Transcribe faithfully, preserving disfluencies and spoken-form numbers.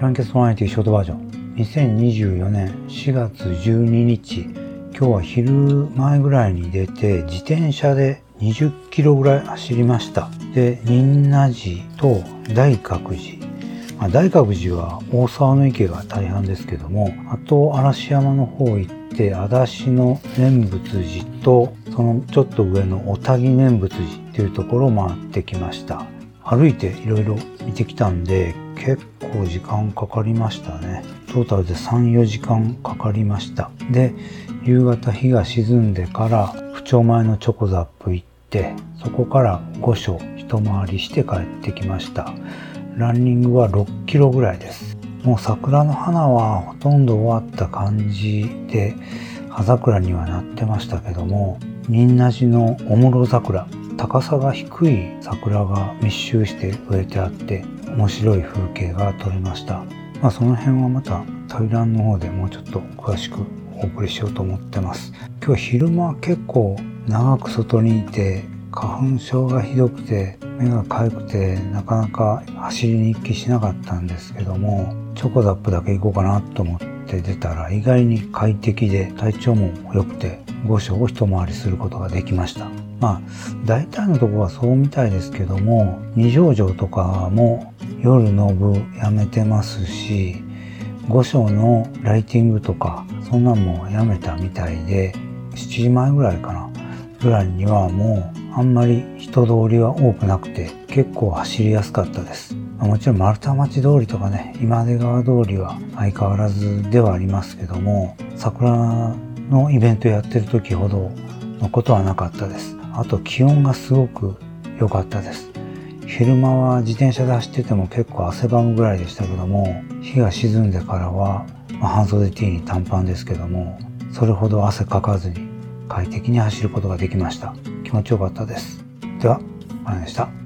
ランケストワンエイティショートバージョンにせんにじゅうよねんしがつじゅうににち、今日は昼前ぐらいに出て自転車でにじゅっキロぐらい走りました。で、仁和寺と大覚寺、まあ、大覚寺は大沢の池が大半ですけども、あと嵐山の方行って足立の念仏寺とそのちょっと上の小田木念仏寺っていうところを回ってきました。歩いていろいろ見てきたんで結構時間かかりましたね。トータルでさん、よじかんかかりました。で、夕方日が沈んでから府庁前のチョコザップ行って、そこから御所一回りして帰ってきました。ランニングはろっキロぐらいです。もう桜の花はほとんど終わった感じで葉桜にはなってましたけども、仁和寺のお室桜、高さが低い桜が密集して植えてあって面白い風景が撮れました。まあその辺はまた対談の方でもうちょっと詳しくお送りしようと思ってます。今日昼間結構長く外にいて花粉症がひどくて目が痒くてなかなか走りに行きしなかったんですけども、チョコザップだけ行こうかなと思って出たら意外に快適で体調も良くて御所を一回りすることができました。まあ大体のところはそうみたいですけども、二条城とかも夜の部やめてますし、御所のライティングとかそんなんもやめたみたいで、しちじまえぐらいかなぐらいにはもうあんまり人通りは多くなくて結構走りやすかったです。もちろん丸太町通りとかね、今出川通りは相変わらずではありますけども、桜のイベントやってる時ほどのことはなかったです。あと気温がすごく良かったです。昼間は自転車で走ってても結構汗ばむぐらいでしたけども、日が沈んでからは、まあ、半袖 T に短パンですけども、それほど汗かかずに快適に走ることができました。気持ちよかったです。では、まやでした。